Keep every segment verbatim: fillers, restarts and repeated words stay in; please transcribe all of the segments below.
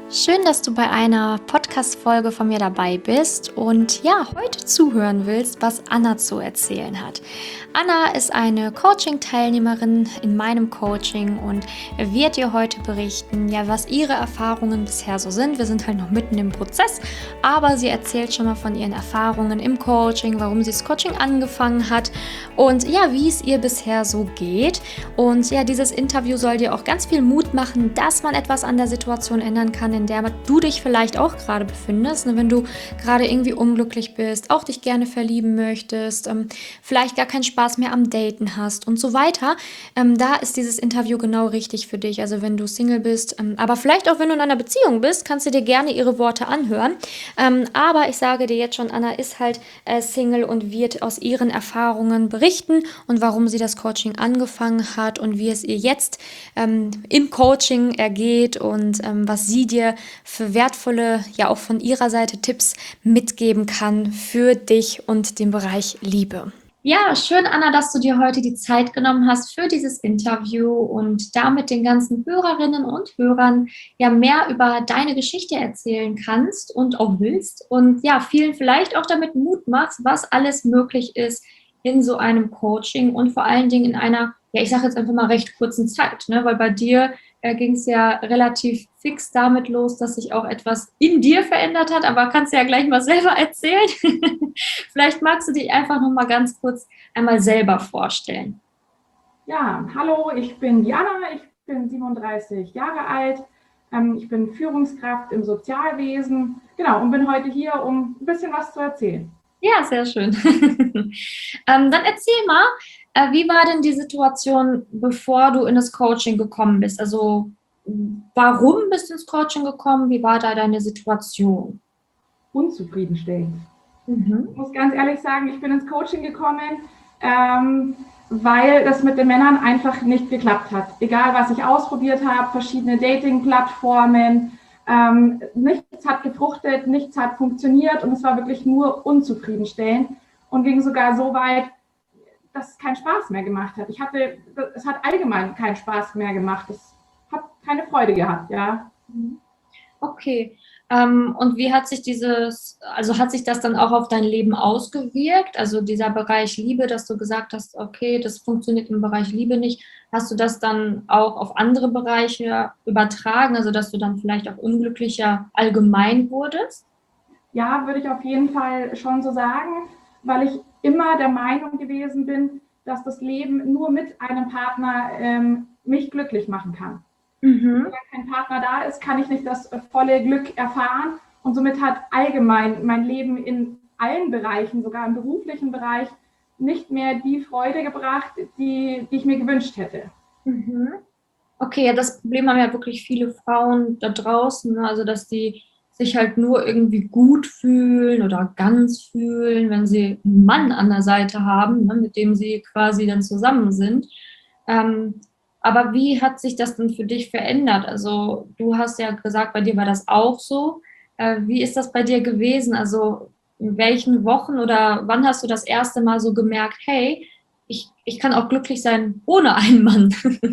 Schön, dass du bei einer Podcast-Folge von mir dabei bist und ja, heute zuhören willst, was Anna zu erzählen hat. Anna ist eine Coaching-Teilnehmerin in meinem Coaching und wird dir heute berichten, ja, was ihre Erfahrungen bisher so sind. Wir sind halt noch mitten im Prozess, aber sie erzählt schon mal von ihren Erfahrungen im Coaching, warum sie das Coaching angefangen hat und ja, wie es ihr bisher so geht. Und ja, dieses Interview soll dir auch ganz viel Mut machen, dass man etwas an der Situation ändern kann, in der du dich vielleicht auch gerade befindest, ne, wenn du gerade irgendwie unglücklich bist, auch dich gerne verlieben möchtest, ähm, vielleicht gar keinen Spaß mehr am Daten hast und so weiter. Ähm, da ist dieses Interview genau richtig für dich. Also wenn du Single bist, ähm, aber vielleicht auch wenn du in einer Beziehung bist, kannst du dir gerne ihre Worte anhören. Ähm, aber ich sage dir jetzt schon, Anna ist halt äh, Single und wird aus ihren Erfahrungen berichten und warum sie das Coaching angefangen hat und wie es ihr jetzt ähm, im Coaching ergeht und ähm, was sie dir für wertvolle, ja auch von ihrer Seite Tipps mitgeben kann für dich und den Bereich Liebe. Ja, schön, Anna, dass du dir heute die Zeit genommen hast für dieses Interview und damit den ganzen Hörerinnen und Hörern ja mehr über deine Geschichte erzählen kannst und auch willst und ja, vielen vielleicht auch damit Mut machst, was alles möglich ist in so einem Coaching und vor allen Dingen in einer, ja, ich sage jetzt einfach mal recht kurzen Zeit, ne, weil bei dir äh, ging es ja relativ fix damit los, dass sich auch etwas in dir verändert hat, aber kannst du ja gleich mal selber erzählen. Vielleicht magst du dich einfach noch mal ganz kurz einmal selber vorstellen. Ja, hallo, ich bin Diana, ich bin siebenunddreißig Jahre alt, ähm, ich bin Führungskraft im Sozialwesen, genau, und bin heute hier, um ein bisschen was zu erzählen. Ja, sehr schön. ähm, dann erzähl mal, äh, wie war denn die Situation, bevor du in das Coaching gekommen bist? Also, warum bist du ins Coaching gekommen? Wie war da deine Situation? Unzufriedenstellend. Mhm. Ich muss ganz ehrlich sagen, ich bin ins Coaching gekommen, ähm, weil das mit den Männern einfach nicht geklappt hat. Egal, was ich ausprobiert habe, verschiedene Dating-Plattformen, ähm, nichts hat gefruchtet, nichts hat funktioniert und es war wirklich nur unzufriedenstellend und ging sogar so weit, dass es keinen Spaß mehr gemacht hat. Ich hatte, es hat allgemein keinen Spaß mehr gemacht. Es hat keine Freude gehabt, ja. Okay. Ähm, und wie hat sich dieses, also hat sich das dann auch auf dein Leben ausgewirkt? Also dieser Bereich Liebe, dass du gesagt hast, okay, das funktioniert im Bereich Liebe nicht. Hast du das dann auch auf andere Bereiche übertragen? Also dass du dann vielleicht auch unglücklicher allgemein wurdest? Ja, würde ich auf jeden Fall schon so sagen, weil ich immer der Meinung gewesen bin, dass das Leben nur mit einem Partner ähm, mich glücklich machen kann. Mhm. Wenn kein Partner da ist, kann ich nicht das volle Glück erfahren und somit hat allgemein mein Leben in allen Bereichen, sogar im beruflichen Bereich, nicht mehr die Freude gebracht, die, die ich mir gewünscht hätte. Mhm. Okay, ja, das Problem haben ja wirklich viele Frauen da draußen, ne? Also dass die sich halt nur irgendwie gut fühlen oder ganz fühlen, wenn sie einen Mann an der Seite haben, ne, mit dem sie quasi dann zusammen sind. Ähm, aber wie hat sich das denn für dich verändert? Also du hast ja gesagt, bei dir war das auch so. Äh, wie ist das bei dir gewesen? Also in welchen Wochen oder wann hast du das erste Mal so gemerkt, hey, ich, ich kann auch glücklich sein ohne einen Mann?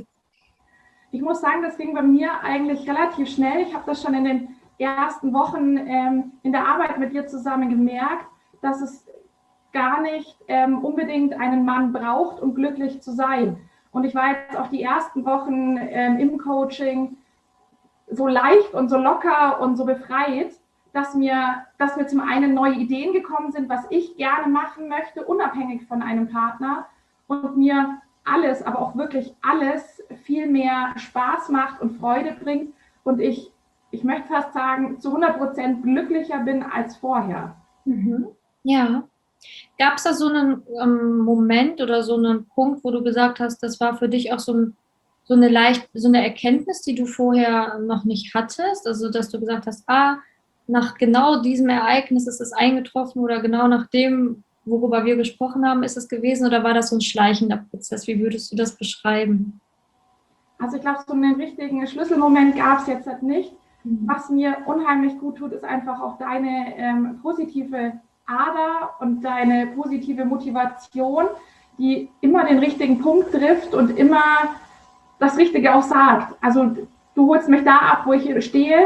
Ich muss sagen, das ging bei mir eigentlich relativ schnell. Ich habe das schon in den ersten Wochen ähm, in der Arbeit mit dir zusammen gemerkt, dass es gar nicht ähm, unbedingt einen Mann braucht, um glücklich zu sein. Und ich war jetzt auch die ersten Wochen ähm, im Coaching so leicht und so locker und so befreit, dass mir, dass mir zum einen neue Ideen gekommen sind, was ich gerne machen möchte, unabhängig von einem Partner und mir alles, aber auch wirklich alles viel mehr Spaß macht und Freude bringt und ich, ich möchte fast sagen, zu hundert Prozent glücklicher bin als vorher. Mhm. Ja. Gab es da so einen ähm, Moment oder so einen Punkt, wo du gesagt hast, das war für dich auch so, ein, so eine leicht, so eine Erkenntnis, die du vorher noch nicht hattest? Also, dass du gesagt hast, ah, nach genau diesem Ereignis ist es eingetroffen oder genau nach dem, worüber wir gesprochen haben, ist es gewesen oder war das so ein schleichender Prozess? Wie würdest du das beschreiben? Also ich glaube, so einen richtigen Schlüsselmoment gab es jetzt halt nicht. Mhm. Was mir unheimlich gut tut, ist einfach auch deine ähm, positive Ader und deine positive Motivation, die immer den richtigen Punkt trifft und immer das Richtige auch sagt. Also du holst mich da ab, wo ich stehe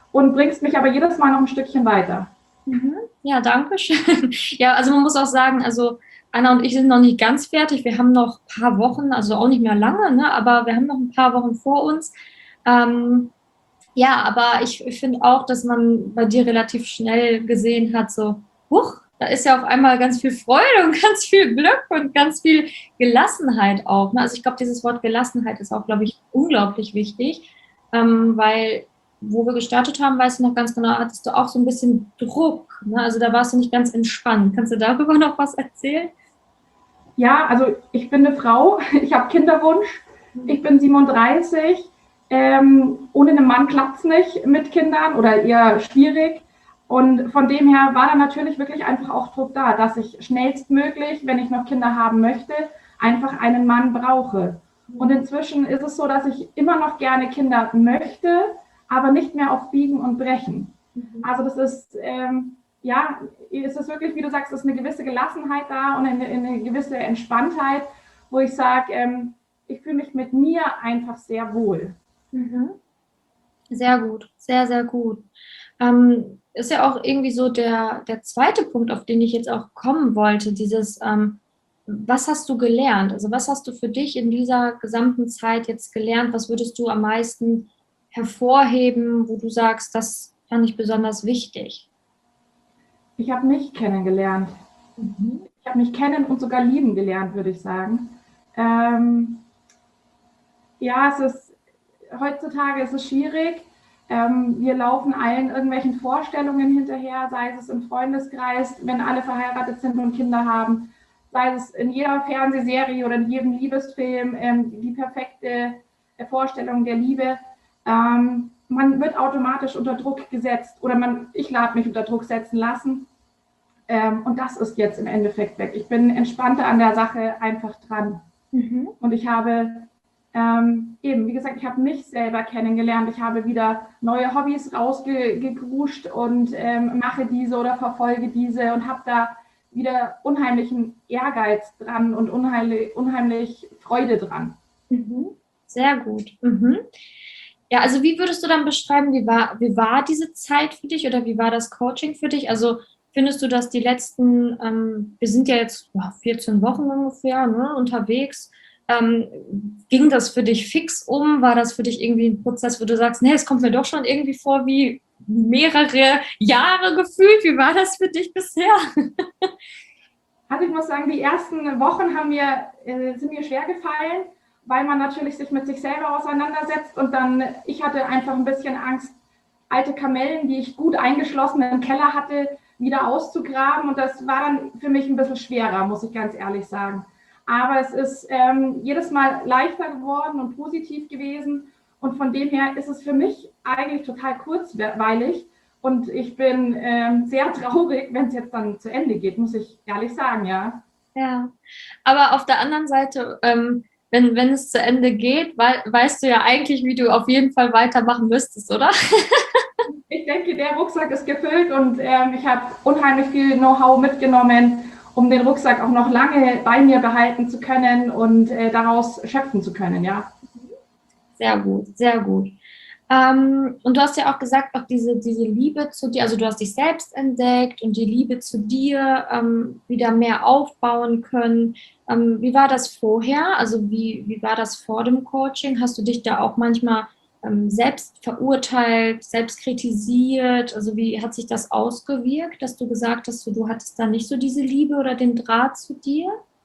und bringst mich aber jedes Mal noch ein Stückchen weiter. Mhm. Ja, danke schön. Ja, also man muss auch sagen, also Anna und ich sind noch nicht ganz fertig. Wir haben noch ein paar Wochen, also auch nicht mehr lange, ne, aber wir haben noch ein paar Wochen vor uns. Ähm, ja, aber ich, ich finde auch, dass man bei dir relativ schnell gesehen hat, so, huch, da ist ja auf einmal ganz viel Freude und ganz viel Glück und ganz viel Gelassenheit auch. Ne? Also ich glaube, dieses Wort Gelassenheit ist auch, glaube ich, unglaublich wichtig, ähm, weil wo wir gestartet haben, weißt du noch ganz genau, hattest du auch so ein bisschen Druck. Ne? Also da warst du nicht ganz entspannt. Kannst du darüber noch was erzählen? Ja, also ich bin eine Frau, ich habe Kinderwunsch, ich bin siebenunddreißig. Ähm, ohne einen Mann klappt es nicht mit Kindern oder eher schwierig. Und von dem her war da natürlich wirklich einfach auch Druck da, dass ich schnellstmöglich, wenn ich noch Kinder haben möchte, einfach einen Mann brauche. Und inzwischen ist es so, dass ich immer noch gerne Kinder möchte, aber nicht mehr auf Biegen und Brechen. Also das ist, ähm, ja, es ist wirklich, wie du sagst, es ist eine gewisse Gelassenheit da und eine, eine gewisse Entspanntheit, wo ich sage, ähm, ich fühle mich mit mir einfach sehr wohl. Mhm. Sehr gut, sehr, sehr gut. Ähm, ist ja auch irgendwie so der, der zweite Punkt, auf den ich jetzt auch kommen wollte, dieses, ähm, was hast du gelernt? Also was hast du für dich in dieser gesamten Zeit jetzt gelernt? Was würdest du am meisten hervorheben, wo du sagst, das fand ich besonders wichtig? Ich habe mich kennengelernt. Mhm. Ich habe mich kennen und sogar lieben gelernt, würde ich sagen. Ähm, ja, es ist, heutzutage ist es schwierig. Ähm, wir laufen allen irgendwelchen Vorstellungen hinterher, sei es im Freundeskreis, wenn alle verheiratet sind und Kinder haben, sei es in jeder Fernsehserie oder in jedem Liebesfilm, ähm, die perfekte Vorstellung der Liebe. Ähm, man wird automatisch unter Druck gesetzt oder man, ich lade mich unter Druck setzen lassen. Ähm, und das ist jetzt im Endeffekt weg. Ich bin entspannter an der Sache einfach dran. Mhm. Und ich habe ähm, eben, wie gesagt, ich habe mich selber kennengelernt. Ich habe wieder neue Hobbys rausgegruscht und ähm, mache diese oder verfolge diese und habe da wieder unheimlichen Ehrgeiz dran und unheimlich, unheimlich Freude dran. Mhm. Sehr gut. Mhm. Ja, also wie würdest du dann beschreiben, wie war, wie war diese Zeit für dich oder wie war das Coaching für dich? Also findest du, dass die letzten, ähm, wir sind ja jetzt ja, vierzehn Wochen ungefähr, ne, unterwegs, ähm, ging das für dich fix um? War das für dich irgendwie ein Prozess, wo du sagst, nee, es kommt mir doch schon irgendwie vor wie mehrere Jahre gefühlt? Wie war das für dich bisher? Also ich muss sagen, die ersten Wochen haben mir, äh, sind mir schwer gefallen, weil man natürlich sich mit sich selber auseinandersetzt und dann, ich hatte einfach ein bisschen Angst, alte Kamellen, die ich gut eingeschlossen im Keller hatte, wieder auszugraben und das war dann für mich ein bisschen schwerer, muss ich ganz ehrlich sagen. Aber es ist ähm, jedes Mal leichter geworden und positiv gewesen und von dem her ist es für mich eigentlich total kurzweilig, und ich bin ähm, sehr traurig, wenn es jetzt dann zu Ende geht, muss ich ehrlich sagen, ja. Ja, aber auf der anderen Seite, ähm, wenn, wenn es zu Ende geht, wei weißt du ja eigentlich, wie du auf jeden Fall weitermachen müsstest, oder? Ich denke, der Rucksack ist gefüllt und ähm, ich habe unheimlich viel Know-how mitgenommen, um den Rucksack auch noch lange bei mir behalten zu können und äh, daraus schöpfen zu können, ja. Sehr gut, sehr gut. Ähm, und du hast ja auch gesagt, auch diese, diese Liebe zu dir, also du hast dich selbst entdeckt und die Liebe zu dir ähm, wieder mehr aufbauen können. Ähm, wie war das vorher? Also wie, wie war das vor dem Coaching? Hast du dich da auch manchmal ähm, selbst verurteilt, selbst kritisiert? Also wie hat sich das ausgewirkt, dass du gesagt hast, so, du hattest da nicht so diese Liebe oder den Draht zu dir?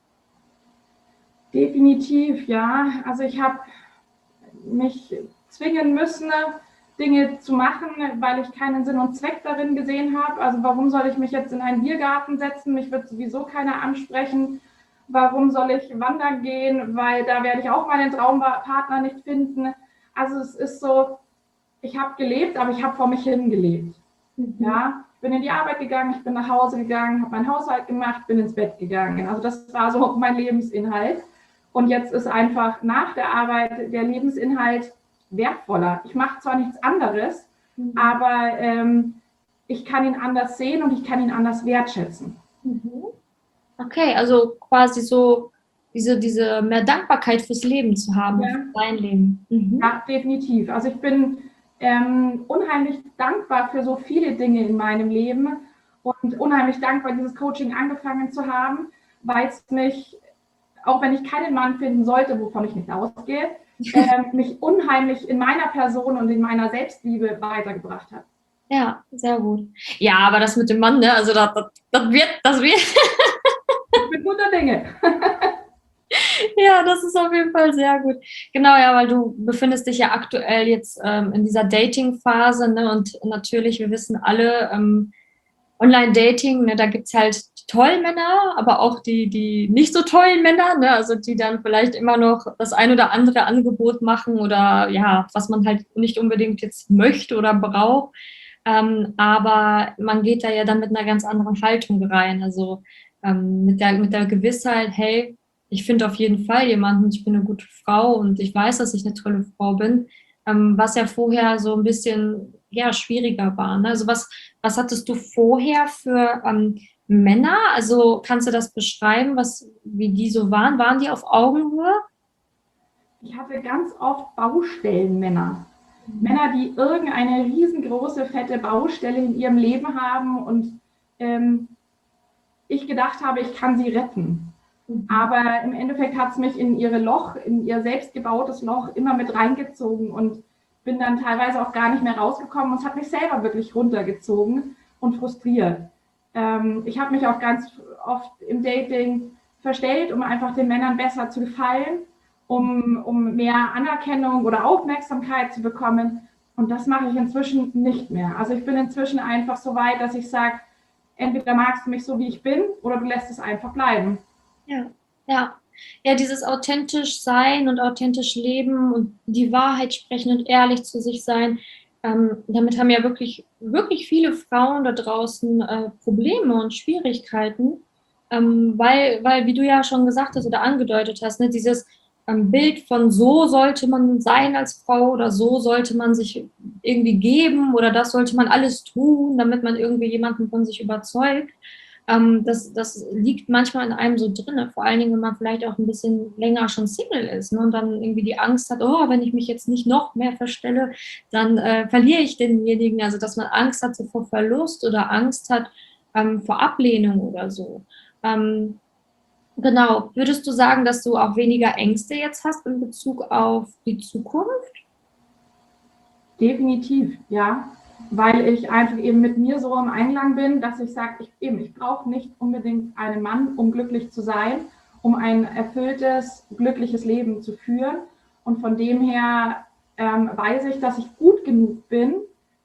Definitiv, ja. Also ich habe mich zwingen müssen, Dinge zu machen, weil ich keinen Sinn und Zweck darin gesehen habe. Also warum soll ich mich jetzt in einen Biergarten setzen? Mich wird sowieso keiner ansprechen. Warum soll ich wandern gehen? Weil da werde ich auch meinen Traumpartner nicht finden. Also es ist so, ich habe gelebt, aber ich habe vor mich hin gelebt. Mhm. Ja, ich bin in die Arbeit gegangen, ich bin nach Hause gegangen, habe meinen Haushalt gemacht, bin ins Bett gegangen. Also das war so mein Lebensinhalt. Und jetzt ist einfach nach der Arbeit der Lebensinhalt wertvoller. Ich mache zwar nichts anderes, mhm. aber ähm, ich kann ihn anders sehen und ich kann ihn anders wertschätzen. Mhm. Okay, also quasi so diese, diese mehr Dankbarkeit fürs Leben zu haben, Ja, für dein Leben. Mhm. ja, definitiv. Also ich bin ähm, unheimlich dankbar für so viele Dinge in meinem Leben und unheimlich dankbar, dieses Coaching angefangen zu haben, weil es mich, auch wenn ich keinen Mann finden sollte, wovon ich nicht ausgehe, äh, mich unheimlich in meiner Person und in meiner Selbstliebe weitergebracht hat. Ja, sehr gut. Ja, aber das mit dem Mann, ne, also das, das, das wird, das wird. Ich bin guter Dinge. Ja, das ist auf jeden Fall sehr gut. Genau, ja, weil du befindest dich ja aktuell jetzt ähm, in dieser Dating-Phase, ne? Und natürlich, wir wissen alle, ähm, Online-Dating, ne, da gibt es halt die tollen Männer, aber auch die, die nicht so tollen Männer, ne? Also die dann vielleicht immer noch das ein oder andere Angebot machen oder ja, was man halt nicht unbedingt jetzt möchte oder braucht. Ähm, aber man geht da ja dann mit einer ganz anderen Haltung rein. Also ähm, mit der, mit der Gewissheit, hey, ich finde auf jeden Fall jemanden, ich bin eine gute Frau und ich weiß, dass ich eine tolle Frau bin, ähm, was ja vorher so ein bisschen ja, schwieriger war. Ne? Also was, was hattest du vorher für ähm, Männer? Also kannst du das beschreiben, was, wie die so waren? Waren die auf Augenhöhe? Ich hatte ganz oft Baustellenmänner. Männer, die irgendeine riesengroße, fette Baustelle in ihrem Leben haben und ähm, ich gedacht habe, ich kann sie retten. Mhm. Aber im Endeffekt hat es mich in ihre Loch, in ihr selbst gebautes Loch immer mit reingezogen und bin dann teilweise auch gar nicht mehr rausgekommen und es hat mich selber wirklich runtergezogen und frustriert. Ähm, ich habe mich auch ganz oft im Dating verstellt, um einfach den Männern besser zu gefallen, um, um mehr Anerkennung oder Aufmerksamkeit zu bekommen. Und das mache ich inzwischen nicht mehr. Also ich bin inzwischen einfach so weit, dass ich sage, entweder magst du mich so, wie ich bin, oder du lässt es einfach bleiben. Ja, ja. Ja, dieses authentisch sein und authentisch leben und die Wahrheit sprechen und ehrlich zu sich sein, ähm, damit haben ja wirklich, wirklich viele Frauen da draußen äh, Probleme und Schwierigkeiten, ähm, weil, weil, wie du ja schon gesagt hast oder angedeutet hast, ne, dieses ähm, Bild von so sollte man sein als Frau oder so sollte man sich irgendwie geben oder das sollte man alles tun, damit man irgendwie jemanden von sich überzeugt. Ähm, das, das liegt manchmal in einem so drin, vor allen Dingen, wenn man vielleicht auch ein bisschen länger schon Single ist, ne, und dann irgendwie die Angst hat, oh, wenn ich mich jetzt nicht noch mehr verstelle, dann äh, verliere ich denjenigen. Also, dass man Angst hat so vor Verlust oder Angst hat ähm, vor Ablehnung oder so. Ähm, genau. Würdest du sagen, dass du auch weniger Ängste jetzt hast in Bezug auf die Zukunft? Definitiv, ja. Weil ich einfach eben mit mir so im Einklang bin, dass ich sage, ich, eben, ich brauche nicht unbedingt einen Mann, um glücklich zu sein, um ein erfülltes, glückliches Leben zu führen. Und von dem her ähm, weiß ich, dass ich gut genug bin,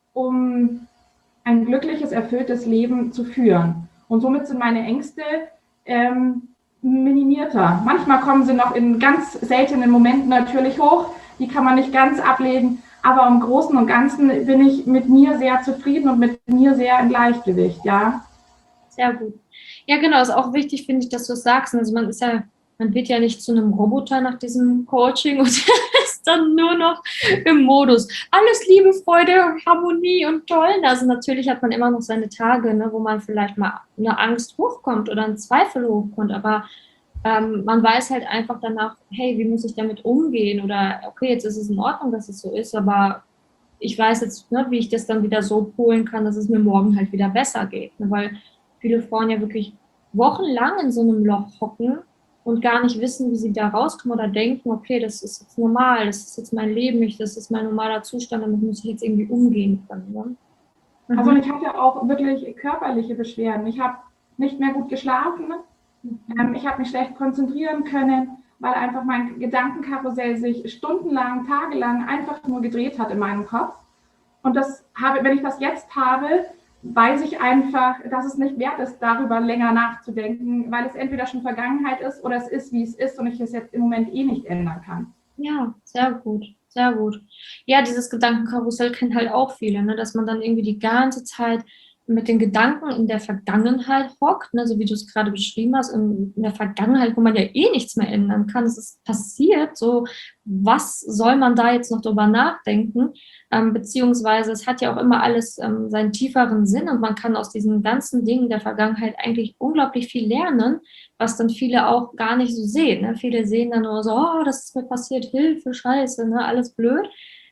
um ein glückliches, erfülltes Leben zu führen. Und somit sind meine Ängste ähm, minimierter. Manchmal kommen sie noch in ganz seltenen Momenten natürlich hoch, die kann man nicht ganz ablegen. Aber im Großen und Ganzen bin ich mit mir sehr zufrieden und mit mir sehr im Gleichgewicht, ja. Sehr gut. Ja, genau, ist auch wichtig, finde ich, dass du es sagst. Also man ist ja, man wird ja nicht zu einem Roboter nach diesem Coaching und ist dann nur noch im Modus. Alles Liebe, Freude, Harmonie und toll. Also natürlich hat man immer noch seine Tage, ne, wo man vielleicht mal eine Angst hochkommt oder ein Zweifel hochkommt, aber ähm, man weiß halt einfach danach, hey, wie muss ich damit umgehen? Oder okay, jetzt ist es in Ordnung, dass es so ist, aber ich weiß jetzt, ne, wie ich das dann wieder so polen kann, dass es mir morgen halt wieder besser geht. Ne? Weil viele Frauen ja wirklich wochenlang in so einem Loch hocken und gar nicht wissen, wie sie da rauskommen oder denken, okay, das ist jetzt normal, das ist jetzt mein Leben, nicht, das ist mein normaler Zustand, damit muss ich jetzt irgendwie umgehen können. Ne? Mhm. Also ich hatte auch wirklich körperliche Beschwerden. Ich habe nicht mehr gut geschlafen, mhm. ich habe mich schlecht konzentrieren können, weil einfach mein Gedankenkarussell sich stundenlang, tagelang einfach nur gedreht hat in meinem Kopf. Und das habe, wenn ich das jetzt habe, weiß ich einfach, dass es nicht wert ist, darüber länger nachzudenken, weil es entweder schon Vergangenheit ist oder es ist, wie es ist und ich es jetzt im Moment eh nicht ändern kann. Ja, sehr gut, sehr gut. Ja, dieses Gedankenkarussell kennen halt auch viele, ne? Dass man dann irgendwie die ganze Zeit mit den Gedanken in der Vergangenheit hockt, ne? So wie du es gerade beschrieben hast, in, in der Vergangenheit, wo man ja eh nichts mehr ändern kann. Es ist passiert, so was soll man da jetzt noch drüber nachdenken? Ähm, beziehungsweise es hat ja auch immer alles ähm, seinen tieferen Sinn und man kann aus diesen ganzen Dingen der Vergangenheit eigentlich unglaublich viel lernen, was dann viele auch gar nicht so sehen. Ne? Viele sehen dann nur so, oh, das ist mir passiert, Hilfe, Scheiße, ne? Alles blöd.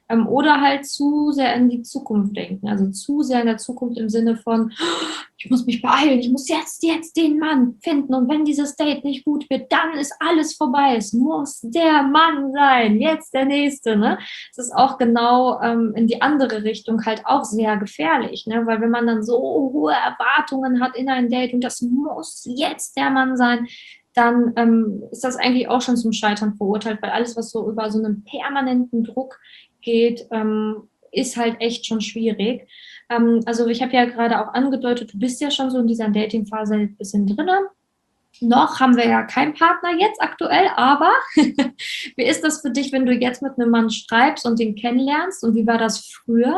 Ähm, oder halt zu sehr in die Zukunft denken. Also zu sehr in der Zukunft im Sinne von, ich muss mich beeilen, ich muss jetzt, jetzt den Mann finden und wenn dieses Date nicht gut wird, dann ist alles vorbei. Es muss der Mann sein, jetzt der Nächste. Ne? Es ist auch genau ähm, in die andere Richtung halt auch sehr gefährlich, ne? Weil wenn man dann so hohe Erwartungen hat in ein Date und das muss jetzt der Mann sein, dann ähm, ist das eigentlich auch schon zum Scheitern verurteilt, weil alles, was so über so einen permanenten Druck geht, ähm, ist halt echt schon schwierig. Ähm, also ich habe ja gerade auch angedeutet, du bist ja schon so in dieser Dating-Phase ein bisschen drin. Noch haben wir ja keinen Partner jetzt aktuell, aber wie ist das für dich, wenn du jetzt mit einem Mann schreibst und den kennenlernst und wie war das früher?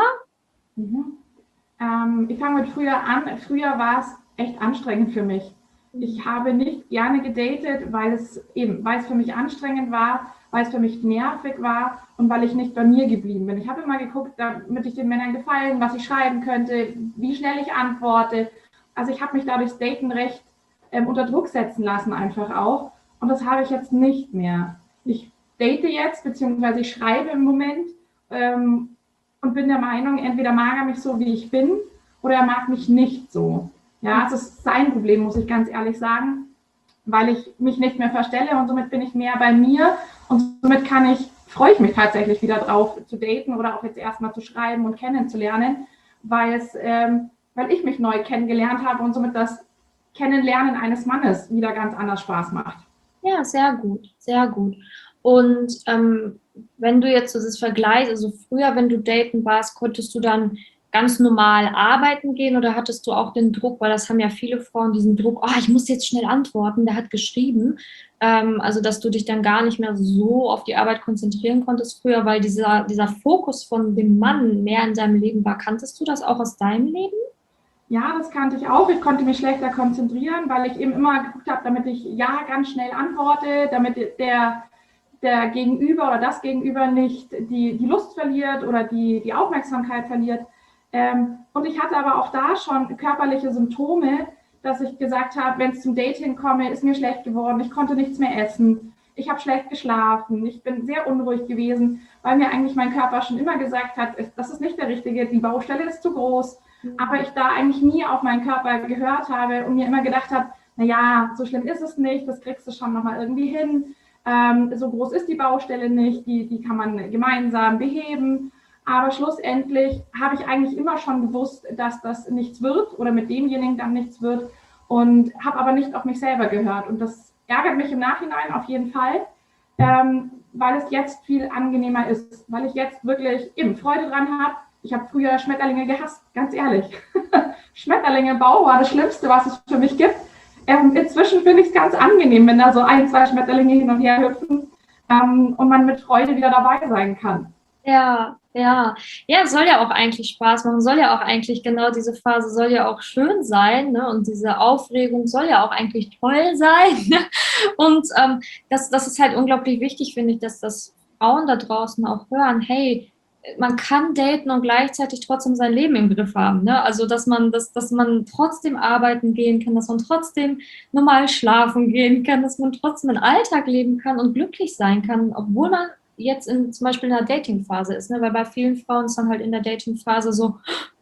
Mhm. Ähm, ich fange mit früher an. Früher war es echt anstrengend für mich. Ich habe nicht gerne gedatet, weil es eben, weil es für mich anstrengend war, weil es für mich nervig war und weil ich nicht bei mir geblieben bin. Ich habe immer geguckt, damit ich den Männern gefallen, was ich schreiben könnte, wie schnell ich antworte. Also ich habe mich dadurch Daten recht ähm, unter Druck setzen lassen einfach auch. Und das habe ich jetzt nicht mehr. Ich date jetzt, beziehungsweise ich schreibe im Moment ähm, und bin der Meinung, entweder mag er mich so, wie ich bin, oder er mag mich nicht so. Ja, es ist sein Problem, muss ich ganz ehrlich sagen, weil ich mich nicht mehr verstelle und somit bin ich mehr bei mir und somit kann ich, freue ich mich tatsächlich wieder drauf zu daten oder auch jetzt erstmal zu schreiben und kennenzulernen, weil es, ähm, weil ich mich neu kennengelernt habe und somit das Kennenlernen eines Mannes wieder ganz anders Spaß macht. Ja, sehr gut, sehr gut. Und ähm, wenn du jetzt so das vergleichst, also früher, wenn du daten warst, konntest du dann ganz normal arbeiten gehen oder hattest du auch den Druck, weil das haben ja viele Frauen, diesen Druck, oh, ich muss jetzt schnell antworten, der hat geschrieben, ähm, also dass du dich dann gar nicht mehr so auf die Arbeit konzentrieren konntest früher, weil dieser, dieser Fokus von dem Mann mehr in deinem Leben war. Kanntest du das auch aus deinem Leben? Ja, das kannte ich auch. Ich konnte mich schlechter konzentrieren, weil ich eben immer geguckt habe, damit ich ja ganz schnell antworte, damit der, der Gegenüber oder das Gegenüber nicht die, die Lust verliert oder die, die Aufmerksamkeit verliert. Ähm, und ich hatte aber auch da schon körperliche Symptome, dass ich gesagt habe, wenn es zum Dating komme, ist mir schlecht geworden, ich konnte nichts mehr essen, ich habe schlecht geschlafen, ich bin sehr unruhig gewesen, weil mir eigentlich mein Körper schon immer gesagt hat, das ist nicht der richtige, die Baustelle ist zu groß. Aber ich da eigentlich nie auf meinen Körper gehört habe und mir immer gedacht habe, naja, so schlimm ist es nicht, das kriegst du schon nochmal irgendwie hin. Ähm, so groß ist die Baustelle nicht, die, die kann man gemeinsam beheben. Aber schlussendlich habe ich eigentlich immer schon gewusst, dass das nichts wird oder mit demjenigen dann nichts wird und habe aber nicht auf mich selber gehört. Und das ärgert mich im Nachhinein auf jeden Fall, ähm, weil es jetzt viel angenehmer ist, weil ich jetzt wirklich eben Freude dran habe. Ich habe früher Schmetterlinge gehasst, ganz ehrlich. Schmetterlinge im Bauch war das Schlimmste, was es für mich gibt. Ähm, inzwischen finde ich es ganz angenehm, wenn da so ein, zwei Schmetterlinge hin und her hüpfen ähm, und man mit Freude wieder dabei sein kann. Ja, ja. Ja, es soll ja auch eigentlich Spaß machen, soll ja auch eigentlich, genau diese Phase soll ja auch schön sein, ne? Und diese Aufregung soll ja auch eigentlich toll sein. Ne? Und ähm, das, das ist halt unglaublich wichtig, finde ich, dass das Frauen da draußen auch hören, hey, man kann daten und gleichzeitig trotzdem sein Leben im Griff haben. Ne? Also, dass man, dass, dass man trotzdem arbeiten gehen kann, dass man trotzdem normal schlafen gehen kann, dass man trotzdem einen Alltag leben kann und glücklich sein kann, obwohl man jetzt in, zum Beispiel in der Dating-Phase ist. Ne? Weil bei vielen Frauen ist dann halt in der Dating-Phase so,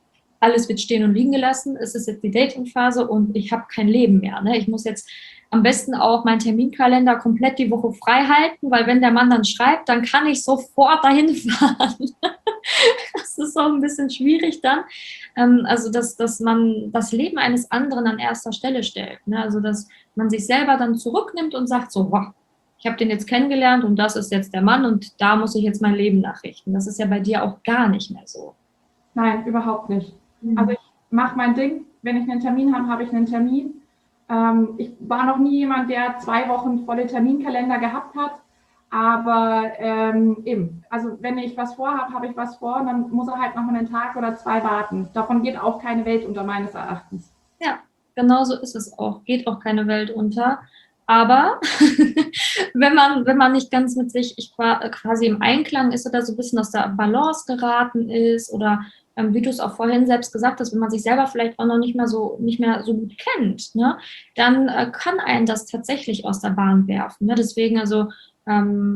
alles wird stehen und liegen gelassen, es ist jetzt die Dating-Phase und ich habe kein Leben mehr. Ne? Ich muss jetzt am besten auch meinen Terminkalender komplett die Woche frei halten, weil wenn der Mann dann schreibt, dann kann ich sofort dahin fahren. Das ist auch ein bisschen schwierig dann. Ähm, also, dass, dass man das Leben eines anderen an erster Stelle stellt. Ne? Also, dass man sich selber dann zurücknimmt und sagt so, wow, ich habe den jetzt kennengelernt und das ist jetzt der Mann und da muss ich jetzt mein Leben nachrichten. Das ist ja bei dir auch gar nicht mehr so. Nein, überhaupt nicht. Also ich mache mein Ding. Wenn ich einen Termin habe, habe ich einen Termin. Ähm, ich war noch nie jemand, der zwei Wochen volle Terminkalender gehabt hat. Aber ähm, eben, also wenn ich was vorhabe, habe ich was vor, dann muss er halt noch einen Tag oder zwei warten. Davon geht auch keine Welt unter, meines Erachtens. Ja, genau so ist es auch. Geht auch keine Welt unter. Aber wenn man, wenn man nicht ganz mit sich ich war, quasi im Einklang ist oder so ein bisschen aus der Balance geraten ist oder ähm, wie du es auch vorhin selbst gesagt hast, wenn man sich selber vielleicht auch noch nicht mehr so, nicht mehr so gut kennt, ne, dann äh, kann einen das tatsächlich aus der Bahn werfen. Ne? Deswegen also ähm,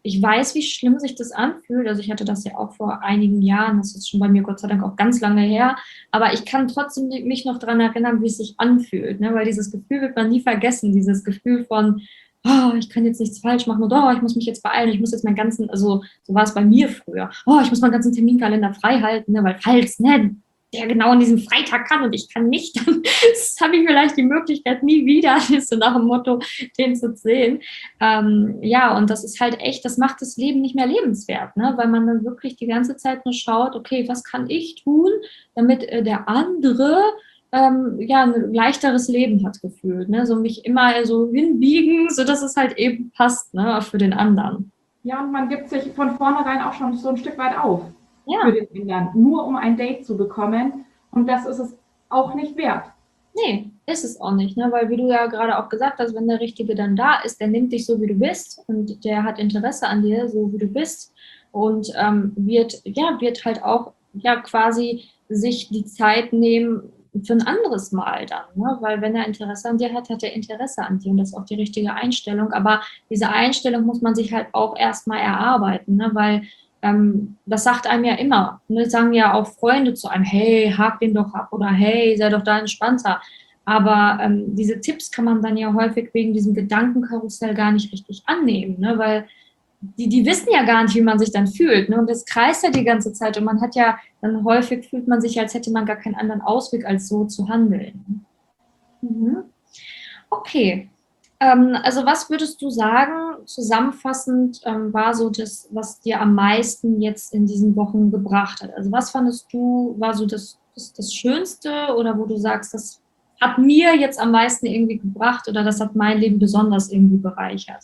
ich weiß, wie schlimm sich das anfühlt. Also ich hatte das ja auch vor einigen Jahren, das ist schon bei mir Gott sei Dank auch ganz lange her, aber ich kann trotzdem mich noch daran erinnern, wie es sich anfühlt, ne? Weil dieses Gefühl wird man nie vergessen, dieses Gefühl von, oh, ich kann jetzt nichts falsch machen oder oh, ich muss mich jetzt beeilen, ich muss jetzt meinen ganzen, also so war es bei mir früher, oh, ich muss meinen ganzen Terminkalender frei halten, ne? Weil falls, ne, der genau an diesem Freitag kann und ich kann nicht, dann habe ich vielleicht die Möglichkeit nie wieder, so nach dem Motto, den zu sehen. Ähm, ja, und das ist halt echt, das macht das Leben nicht mehr lebenswert, ne? Weil man dann wirklich die ganze Zeit nur schaut, okay, was kann ich tun, damit äh, der andere ähm, ja, ein leichteres Leben hat gefühlt, ne? So mich immer so hinbiegen, sodass es halt eben passt, ne, für den anderen. Ja, und man gibt sich von vornherein auch schon so ein Stück weit auf Ja. für den anderen, nur um ein Date zu bekommen. Und das ist es auch nicht wert. Nee, ist es auch nicht, ne? Weil wie du ja gerade auch gesagt hast, wenn der Richtige dann da ist, der nimmt dich so, wie du bist und der hat Interesse an dir, so wie du bist und ähm, wird, ja, wird halt auch ja quasi sich die Zeit nehmen für ein anderes Mal dann, ne? Weil wenn er Interesse an dir hat, hat er Interesse an dir und das ist auch die richtige Einstellung, aber diese Einstellung muss man sich halt auch erstmal erarbeiten, ne? Weil ähm, das sagt einem ja immer, ne? Sagen ja auch Freunde zu einem, hey, hak den doch ab oder hey, sei doch da entspannter. Aber ähm, diese Tipps kann man dann ja häufig wegen diesem Gedankenkarussell gar nicht richtig annehmen, ne? Weil die, die wissen ja gar nicht, wie man sich dann fühlt. Ne? Und das kreist ja die ganze Zeit und man hat ja, dann häufig fühlt man sich, als hätte man gar keinen anderen Ausweg, als so zu handeln. Mhm. Okay. Ähm, also was würdest du sagen, zusammenfassend ähm, war so das, was dir am meisten jetzt in diesen Wochen gebracht hat? Also was fandest du, war so das, das, das Schönste oder wo du sagst, das hat mir jetzt am meisten irgendwie gebracht oder das hat mein Leben besonders irgendwie bereichert?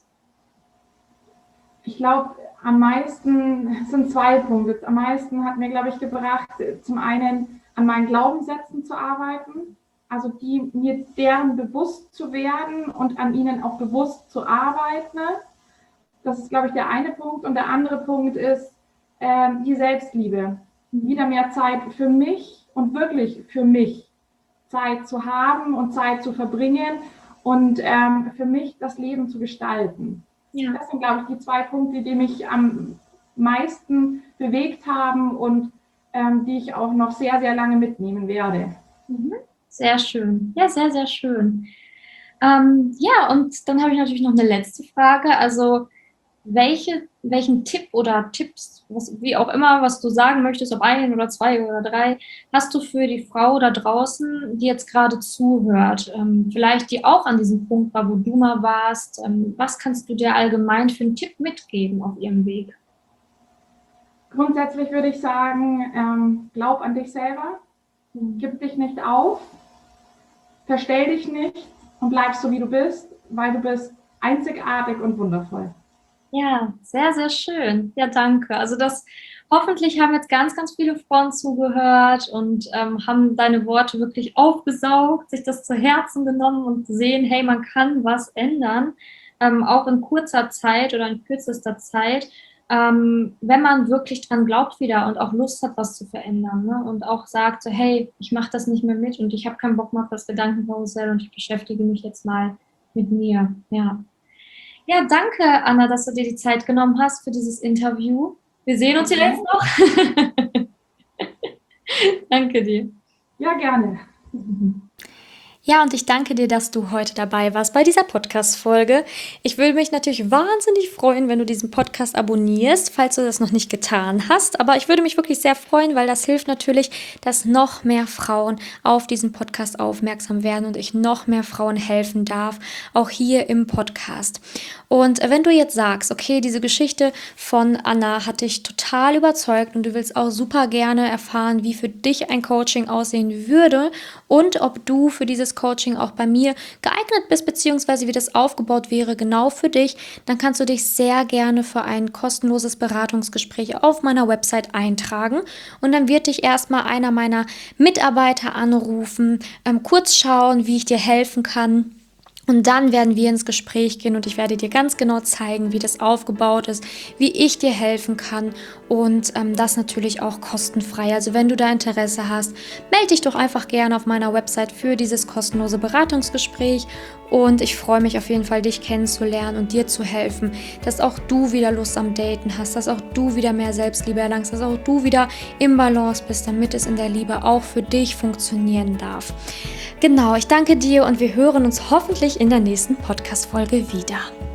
Ich glaube, am meisten es sind zwei Punkte. Am meisten hat mir, glaube ich, gebracht, zum einen an meinen Glaubenssätzen zu arbeiten, also die, mir deren bewusst zu werden und an ihnen auch bewusst zu arbeiten. Das ist, glaube ich, der eine Punkt. Und der andere Punkt ist äh, die Selbstliebe. Wieder mehr Zeit für mich und wirklich für mich Zeit zu haben und Zeit zu verbringen und ähm, für mich das Leben zu gestalten. Ja. Das sind, glaube ich, die zwei Punkte, die mich am meisten bewegt haben und ähm, die ich auch noch sehr, sehr lange mitnehmen werde. Mhm. Sehr schön. Ja, sehr, sehr schön. Ähm, ja, und dann habe ich natürlich noch eine letzte Frage. Also, welche, welchen Tipp oder Tipps, was, wie auch immer, was du sagen möchtest, ob ein oder zwei oder drei, hast du für die Frau da draußen, die jetzt gerade zuhört? Ähm, vielleicht die auch an diesem Punkt war, wo du mal warst. Ähm, was kannst du dir allgemein für einen Tipp mitgeben auf ihrem Weg? Grundsätzlich würde ich sagen, ähm, glaub an dich selber, mhm. Gib dich nicht auf, verstell dich nicht und bleib so, wie du bist, weil du bist einzigartig und wundervoll. Ja, sehr, sehr schön. Ja, danke. Also das, hoffentlich haben jetzt ganz, ganz viele Frauen zugehört und ähm, haben deine Worte wirklich aufgesaugt, sich das zu Herzen genommen und sehen, hey, man kann was ändern, ähm, auch in kurzer Zeit oder in kürzester Zeit, ähm, wenn man wirklich dran glaubt wieder und auch Lust hat, was zu verändern, ne? Und auch sagt so, hey, ich mache das nicht mehr mit und ich habe keinen Bock mehr auf das Gedankenkarussell und ich beschäftige mich jetzt mal mit mir, ja. Ja, danke, Anna, dass du dir die Zeit genommen hast für dieses Interview. Wir sehen uns hier jetzt noch. Danke dir. Ja, gerne. Ja, und ich danke dir, dass du heute dabei warst bei dieser Podcast-Folge. Ich würde mich natürlich wahnsinnig freuen, wenn du diesen Podcast abonnierst, falls du das noch nicht getan hast. Aber ich würde mich wirklich sehr freuen, weil das hilft natürlich, dass noch mehr Frauen auf diesen Podcast aufmerksam werden und ich noch mehr Frauen helfen darf, auch hier im Podcast. Und wenn du jetzt sagst, okay, diese Geschichte von Anna hat dich total überzeugt und du willst auch super gerne erfahren, wie für dich ein Coaching aussehen würde und ob du für dieses Coaching auch bei mir geeignet bist, beziehungsweise wie das aufgebaut wäre, genau für dich, dann kannst du dich sehr gerne für ein kostenloses Beratungsgespräch auf meiner Website eintragen und dann wird dich erstmal einer meiner Mitarbeiter anrufen, ähm, kurz schauen, wie ich dir helfen kann. Und dann werden wir ins Gespräch gehen und ich werde dir ganz genau zeigen, wie das aufgebaut ist, wie ich dir helfen kann und ähm, das natürlich auch kostenfrei. Also wenn du da Interesse hast, melde dich doch einfach gerne auf meiner Website für dieses kostenlose Beratungsgespräch und ich freue mich auf jeden Fall, dich kennenzulernen und dir zu helfen, dass auch du wieder Lust am Daten hast, dass auch du wieder mehr Selbstliebe erlangst, dass auch du wieder im Balance bist, damit es in der Liebe auch für dich funktionieren darf. Genau, ich danke dir und wir hören uns hoffentlich in der nächsten Podcast-Folge wieder.